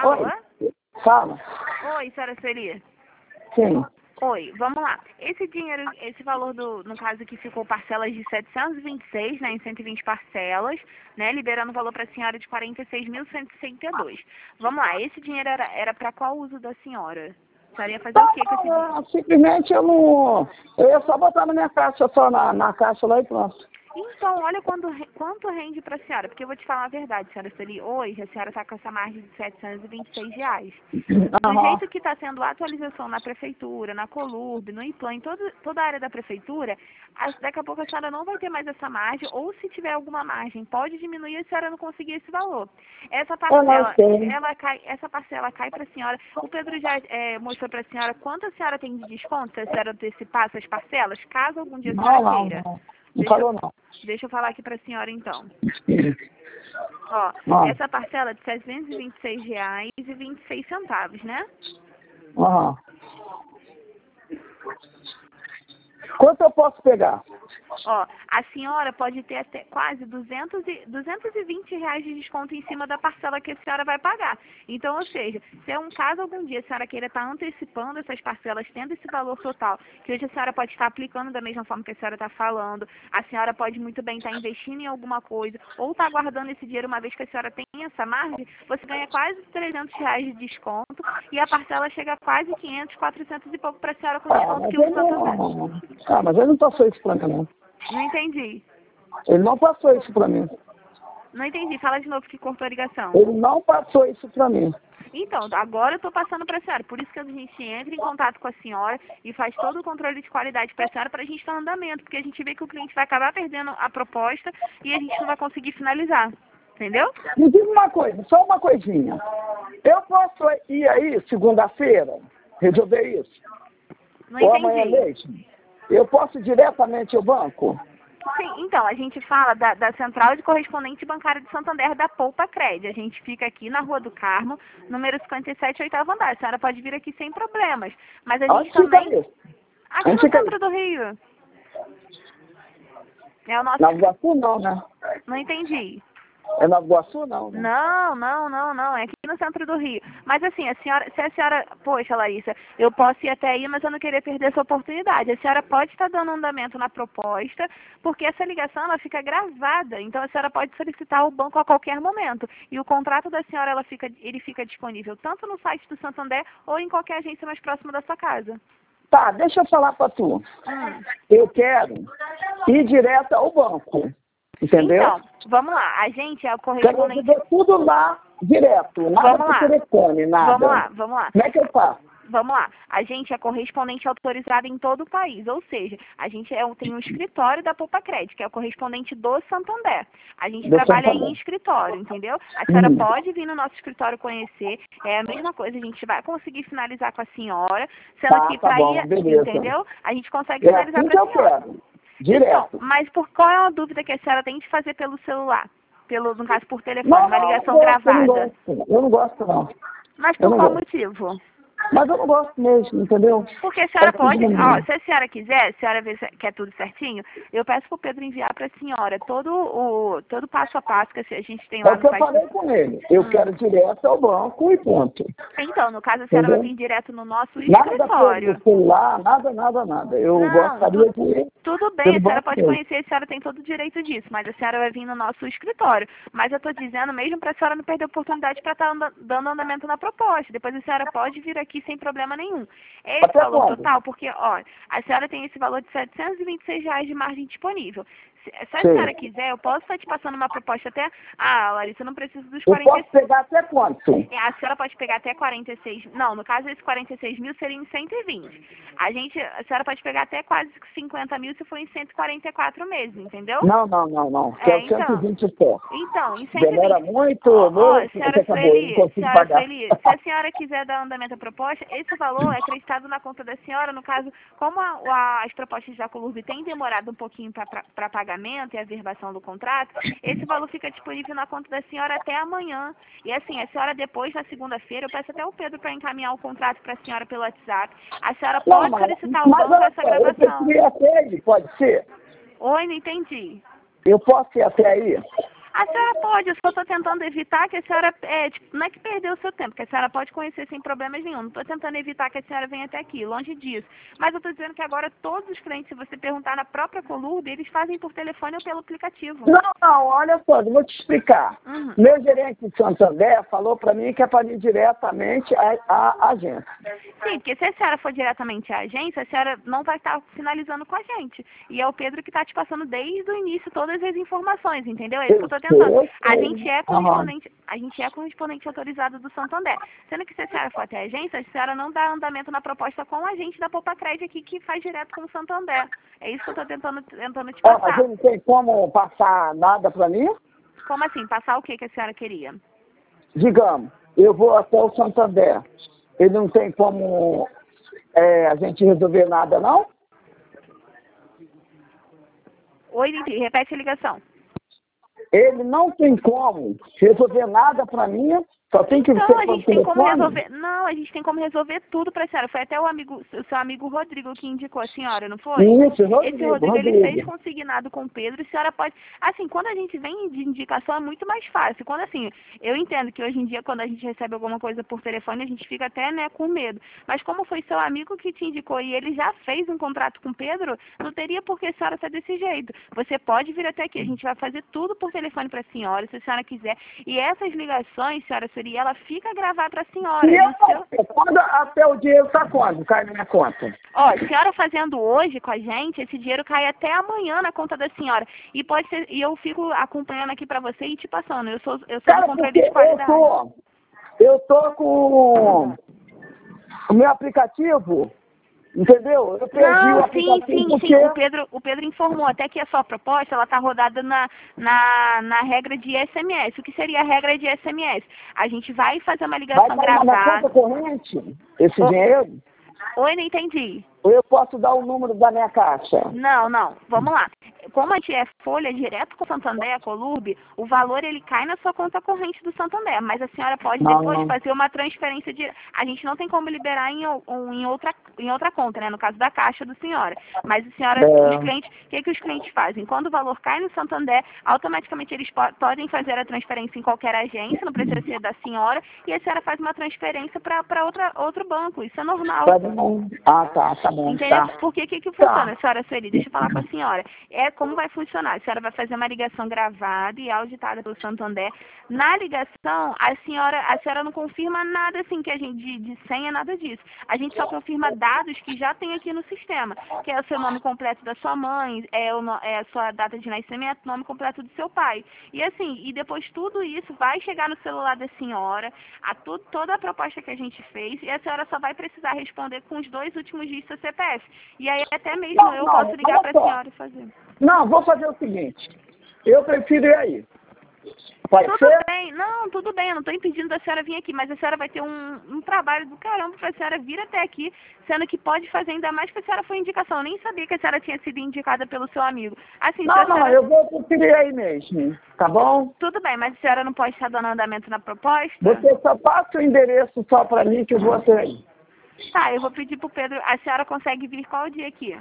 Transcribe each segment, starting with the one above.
Alô? Fala. Oi, senhora Sueli. Sim. Oi, vamos lá. Esse dinheiro, esse valor no caso que ficou parcelas de 726, né, em 120 parcelas, né, liberando o valor para a senhora de 46.162. Vamos lá, esse dinheiro era para qual uso da senhora? A senhora ia fazer o que com esse dinheiro? Simplesmente eu não... Eu ia só botar na minha caixa, só na caixa lá e pronto. Então, olha quanto rende para a senhora, porque eu vou te falar a verdade, senhora Sueli. Hoje a senhora está com essa margem de R$ 726. Do jeito que está sendo a atualização na prefeitura, na Colurb, no IPLAN, em toda a área da prefeitura, daqui a pouco a senhora não vai ter mais essa margem, ou se tiver alguma margem, pode diminuir e a senhora não conseguir esse valor. Essa parcela cai para a senhora. O Pedro já mostrou para a senhora quanto a senhora tem de desconto se a senhora antecipar essas parcelas, caso algum dia a senhora queira. Não falou não. Deixa eu falar aqui para a senhora, então. Essa parcela é de R$ 726,26, né? Quanto eu posso pegar? A senhora pode ter até quase R$ 220 de desconto em cima da parcela que a senhora vai pagar. Então, ou seja, se é um caso algum dia a senhora queira estar antecipando essas parcelas, tendo esse valor total, que hoje a senhora pode estar aplicando da mesma forma que a senhora está falando, a senhora pode muito bem estar investindo em alguma coisa, ou estar guardando esse dinheiro uma vez que a senhora tem essa margem, você ganha quase R$ 300 de desconto e a parcela chega a quase 500, 400 e pouco para a senhora com desconto que o Santander. Mas ele não passou isso pra mim, não. Não entendi. Ele não passou isso pra mim. Não entendi. Fala de novo que cortou a ligação. Ele não passou isso pra mim. Então, agora eu estou passando para a senhora. Por isso que a gente entra em contato com a senhora e faz todo o controle de qualidade para a senhora para a gente estar em andamento. Porque a gente vê que o cliente vai acabar perdendo a proposta e a gente não vai conseguir finalizar. Entendeu? Me diz uma coisa, só uma coisinha. Eu posso ir aí segunda-feira resolver isso? Não Ou amanhã entendi. mesmo? Eu posso ir diretamente ao banco? Sim, então, a gente fala da Central de Correspondente Bancária de Santander da Poupa Cred. A gente fica aqui na Rua do Carmo, número 57, 8º andar. A senhora pode vir aqui sem problemas. Mas a gente também... Aqui no centro do Rio. É o nosso... Nova Iguaçu não, né? Não entendi. É Nova Iguaçu não, né? Não. É aqui no centro do Rio. Mas assim, se a senhora... Poxa, Larissa, eu posso ir até aí, mas eu não queria perder essa oportunidade. A senhora pode estar dando andamento na proposta, porque essa ligação, ela fica gravada. Então, a senhora pode solicitar ao banco a qualquer momento. E o contrato da senhora, ele fica disponível tanto no site do Santander ou em qualquer agência mais próxima da sua casa. Tá, deixa eu falar pra tu. Eu quero ir direto ao banco. Entendeu? Então, vamos lá. A gente é o correspondente... Quero ver tudo lá direto. Nada por telefone, nada. Vamos lá. Como é que eu faço? Vamos lá. A gente é correspondente autorizado em todo o país, ou seja, a gente tem um escritório da Poupa Cred, que é o correspondente do Santander. A gente trabalha em escritório, entendeu? A senhora pode vir no nosso escritório conhecer, é a mesma coisa, a gente vai conseguir finalizar com a senhora, sendo que para ir, entendeu? A gente consegue finalizar para a senhora. Direto. Então, mas qual é a dúvida que a senhora tem de fazer pelo celular? No caso, por telefone, uma ligação gravada? Eu não gosto, não. Mas por qual motivo? Mas eu não gosto mesmo, entendeu? Porque a senhora pode, se a senhora quiser, a senhora vê que é tudo certinho, eu peço pro Pedro enviar para a senhora todo passo a passo que a gente tem lá no site. Eu falei com ele, eu quero direto ao banco e ponto. Então, no caso, a senhora vai vir direto no nosso escritório. Nada. Eu gostaria de... Tudo bem, a senhora pode conhecer, a senhora tem todo o direito disso, mas a senhora vai vir no nosso escritório. Mas eu estou dizendo mesmo para a senhora não perder a oportunidade para estar dando andamento na proposta. Depois a senhora pode vir aqui sem problema nenhum. Esse valor total, porque, ó, a senhora tem esse valor de R$ 726 de margem disponível. Se a senhora quiser, eu posso estar te passando uma proposta até... Larissa, eu não preciso dos 46... Eu posso pegar até quanto? A senhora pode pegar até 46... Não, no caso, esse 46 mil seria em 120. A senhora pode pegar até quase 50 mil se for em 144 meses, entendeu? Não. Que é 120 só. Então, em 120... Demora muito, senhora Sueli, se a senhora quiser dar andamento à proposta, esse valor é acreditado na conta da senhora. No caso, como as propostas da Colurb têm demorado um pouquinho para pagamento e a verbação do contrato, esse valor fica disponível na conta da senhora até amanhã. E assim, a senhora depois, na segunda-feira, eu peço até o Pedro para encaminhar o contrato para a senhora pelo WhatsApp. A senhora pode solicitar ao banco essa gravação. Eu até aí, pode ser? Oi, não entendi. Eu posso ir até aí? A senhora pode, eu só estou tentando evitar que a senhora, não é que perdeu o seu tempo, que a senhora pode conhecer sem problemas nenhum. Não estou tentando evitar que a senhora venha até aqui, longe disso. Mas eu estou dizendo que agora todos os clientes, se você perguntar na própria Colurb, eles fazem por telefone ou pelo aplicativo. Não, olha só, eu vou te explicar. Meu gerente de Santander falou para mim que é para ir diretamente à agência. Sim, porque se a senhora for diretamente à agência, a senhora não vai estar finalizando com a gente. E é o Pedro que está te passando desde o início todas as informações, entendeu? É isso que eu estou tentando. A gente é correspondente autorizado do Santander. Sendo que se a senhora for até a agência, a senhora não dá andamento na proposta com a gente da Poupa-Crédito aqui, que faz direto com o Santander. É isso que eu estou tentando te passar. Mas ele não tem como passar nada para mim? Como assim? Passar o que a senhora queria? Digamos, eu vou até o Santander. Ele não tem como a gente resolver nada, não? Oi, Lili, repete a ligação. Ele não tem como resolver nada para mim, só tem que Então, ser a gente tem como resolver. Não, a gente tem como resolver tudo para a senhora. Foi até o seu amigo Rodrigo que indicou a senhora, não foi? Isso, Rodrigo. Esse Rodrigo, ele fez consignado com o Pedro. A senhora pode. Assim, quando a gente vem de indicação é muito mais fácil. Quando assim, eu entendo que hoje em dia, quando a gente recebe alguma coisa por telefone, a gente fica até, né, com medo. Mas como foi seu amigo que te indicou e ele já fez um contrato com o Pedro, não teria por que a senhora ser desse jeito. Você pode vir até aqui. A gente vai fazer tudo por telefone para a senhora, se a senhora quiser. E essas ligações, senhora Sueli, ela fica gravada para a senhora. Quando até o dinheiro está quando? Cai na minha conta? Ó, a senhora fazendo hoje com a gente, esse dinheiro cai até amanhã na conta da senhora. E pode ser, e eu fico acompanhando aqui para você e te passando. Eu sou do controle de qualidade. Eu tô com o meu aplicativo. Entendeu? Eu perdi o aplicativo sim. O Pedro informou até que a sua proposta ela está rodada na regra de SMS. O que seria a regra de SMS? A gente vai fazer uma ligação gravada. Na conta corrente esse dinheiro? Oi, não entendi. Ou eu posso dar o número da minha caixa? Não. Vamos lá. Como a gente é folha direto com o Santander, a Colurb, o valor ele cai na sua conta corrente do Santander, mas a senhora pode depois fazer uma transferência de... A gente não tem como liberar em outra conta, né? No caso da caixa do senhora. Mas a senhora, os clientes, o que os clientes fazem? Quando o valor cai no Santander, automaticamente eles podem fazer a transferência em qualquer agência, não precisa ser da senhora, e a senhora faz uma transferência para outro banco. Isso é normal. Tá bom. Tá bom. Entendeu? Porque que funciona, senhora Sueli? Deixa eu falar com a senhora. Como vai funcionar? A senhora vai fazer uma ligação gravada e auditada pelo Santander. Na ligação, a senhora não confirma nada assim que a gente de senha, nada disso. A gente só confirma dados que já tem aqui no sistema, que é o seu nome completo da sua mãe, é a sua data de nascimento, nome completo do seu pai. E assim, e depois tudo isso vai chegar no celular da senhora, toda a proposta que a gente fez, e a senhora só vai precisar responder com os 2 últimos dígitos do seu CPF. E aí até mesmo eu posso ligar para a senhora e fazer. Não, vou fazer o seguinte. Eu prefiro ir aí. Pode ser? Tudo bem. Não, tudo bem. Eu não estou impedindo da senhora vir aqui, mas a senhora vai ter um trabalho do caramba para a senhora vir até aqui, sendo que pode fazer ainda mais que a senhora foi indicação. Eu nem sabia que a senhora tinha sido indicada pelo seu amigo. Assim, eu vou preferir aí mesmo. Tá bom? Tudo bem, mas a senhora não pode estar dando andamento na proposta? Você só passa o endereço só para mim que eu vou até aí. Tá, eu vou pedir pro Pedro. A senhora consegue vir qual dia aqui?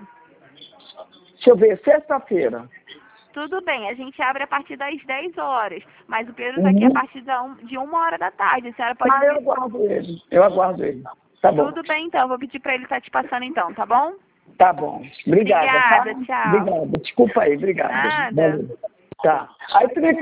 Deixa eu ver, sexta-feira. Tudo bem, a gente abre a partir das 10 horas, mas o Pedro está aqui a partir de 1 hora da tarde. A senhora pode vir... Eu aguardo ele. Tá bom. Tudo bem, então. Vou pedir para ele estar te passando, então, tá bom? Tá bom. Obrigada. Obrigada, tá? tchau. Obrigada. Desculpa aí, obrigada. Nada. Tá. Aí